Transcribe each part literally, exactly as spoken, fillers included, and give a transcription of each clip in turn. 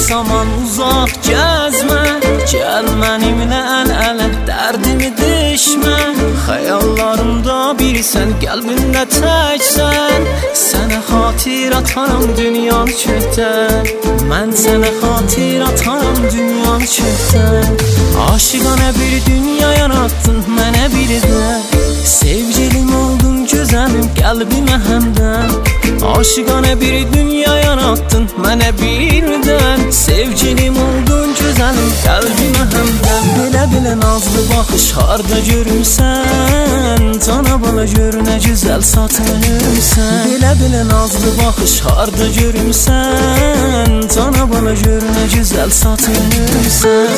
zaman uzaq gəzmə, gəl mənimlə əl-ələ dərdimi deşmə. Xəyallarımda birisən, qəlbimdə təksən, sənə xatir atarım dünyanı kökdən. Mən sənə xatir atarım dünyanı kökdən. Aşıqanə bir dünya yarattın mənə bir də, sevgilim oldun gözəlim qəlbimə həmdən. Aşıqanə bir dünya yarattın mənə birdən, sevgilim oldun gözəlim qəlbimə həmdən. Belə-belə nazlı baxış harda görürsən, cana bala gör nə gözəl satırsan. Belə-belə nazlı baxış harda görürsən, cana bala gör nə gözəl satırsan.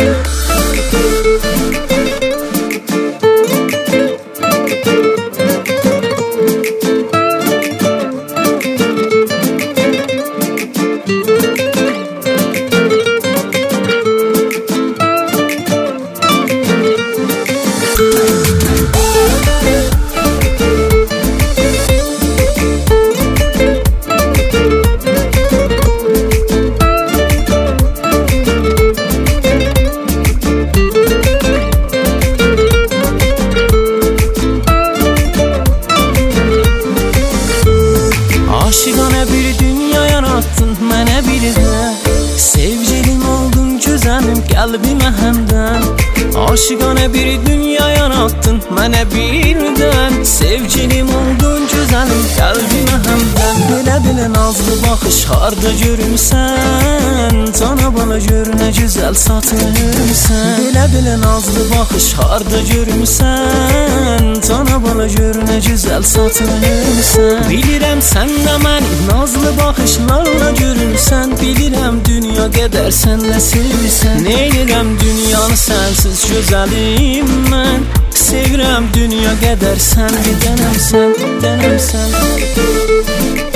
Aşıqanə bir dünya yarattın mənə bir də, sevgilim oldun gözəlim qəlbimə həmdən. Aşıqanə bir dünya yarattın mənə birdən, sevgilim oldun gözəlim qəlbimə həmdən. Belə-belə nazlı baxış harda görürsən, cana bala gör nə gözəl satırsan. Belə-belə nazlı baxış harda görürsən, cana bala gör nə gözəl satırsan. Bilirəm sən də məni nazlı baxışlarla görürsən, bilirəm dünya qədər sən də sevirsən. Neylirəm dünyanı sənsiz gözəlim mən, sevirəm dünya qədər sən bir dənəm sən, dənəm sən.